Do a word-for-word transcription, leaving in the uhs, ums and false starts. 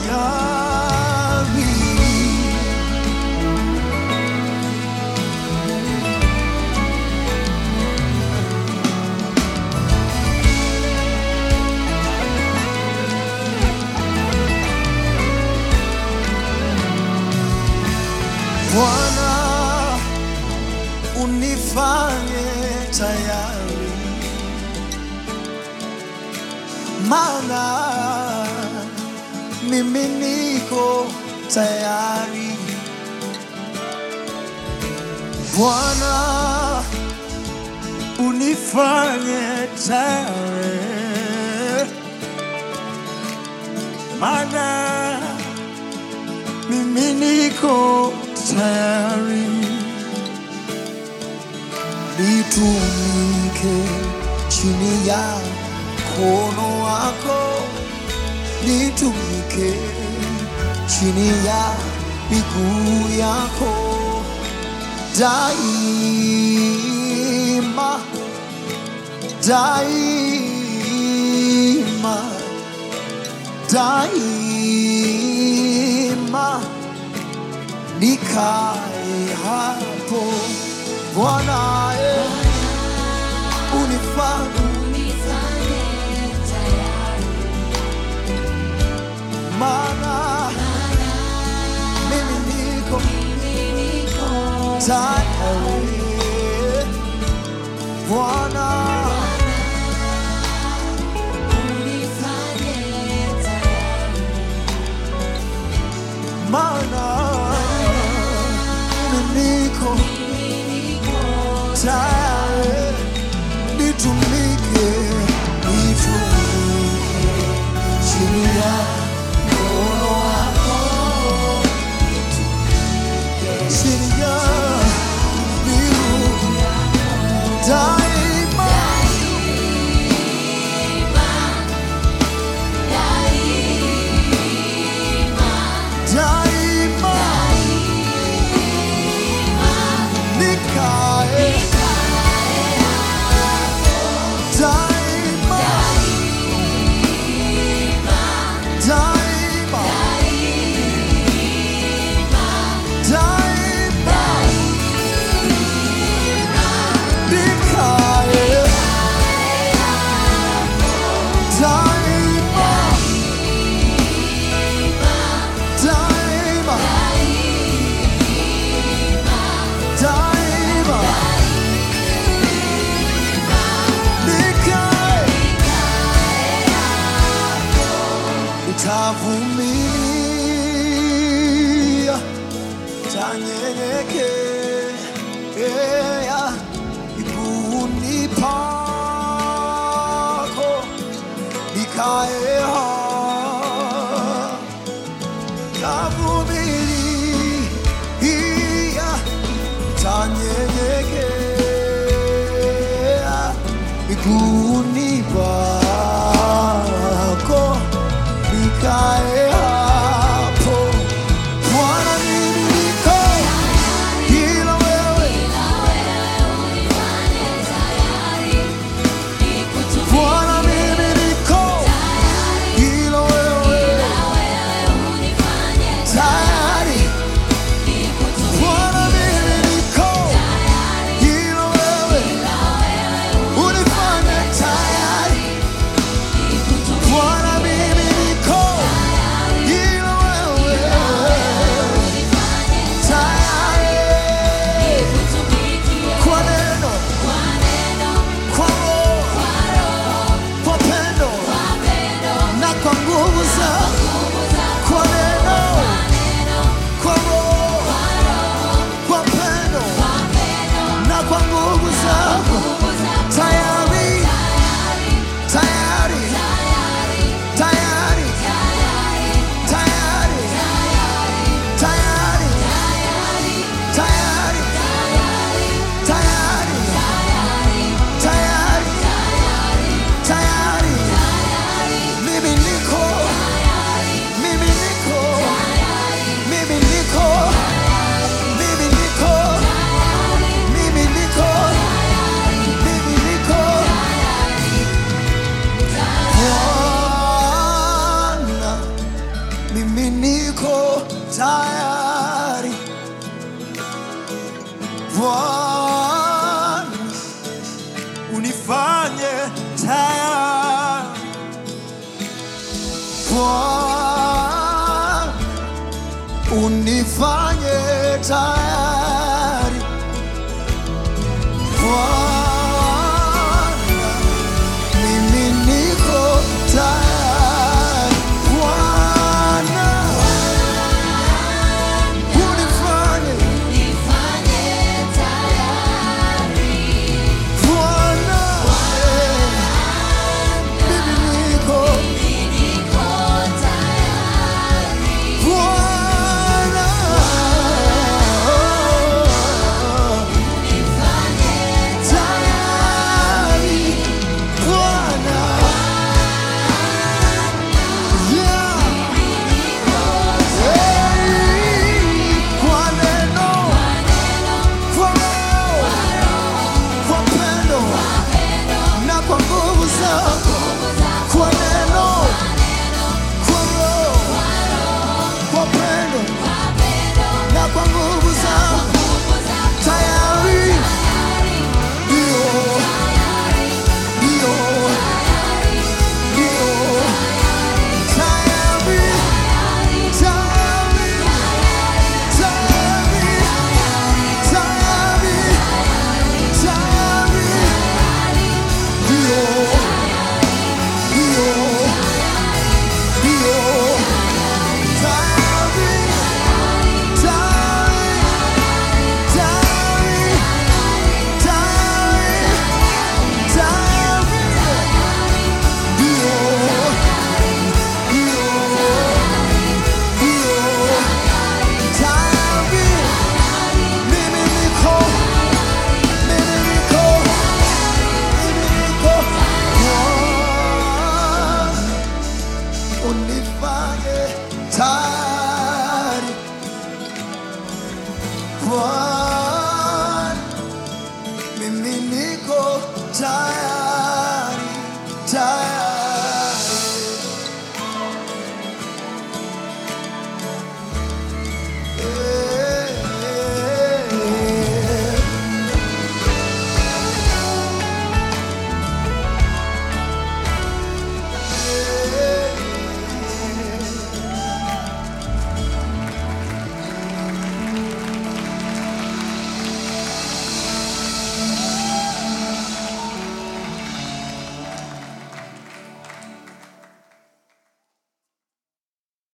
tayari. Bwana, unifanye tayari, maana mimi niko tayari. Bwana, unifanye tayari, maana mimi niko tayari. Nitumike chini ya mkono wako, nitumike chini ya miguu yako daima, daima, daima. Nikae hapo Bwana, eh, unifanye maana mimi niko tayari. Bwana, maana mimi niko tayari. Nitumike, nitumike chini ya mkono wako, chini ya miguu daima, daima. Nikae daima, daima, daima. Nikae daima, daima, daima. Nitavumilia, nitanyenyekea miguuni pako, nikae hapo. Nitavumilia, nitanyenyekea miguuni pako, nikae hapo. Bwana, mimi niko ila wewe, Bwana, mimi niko ila wewe tayari. Bwana, mimi niko ila wewe unifanye tayari. mimi niko tayari.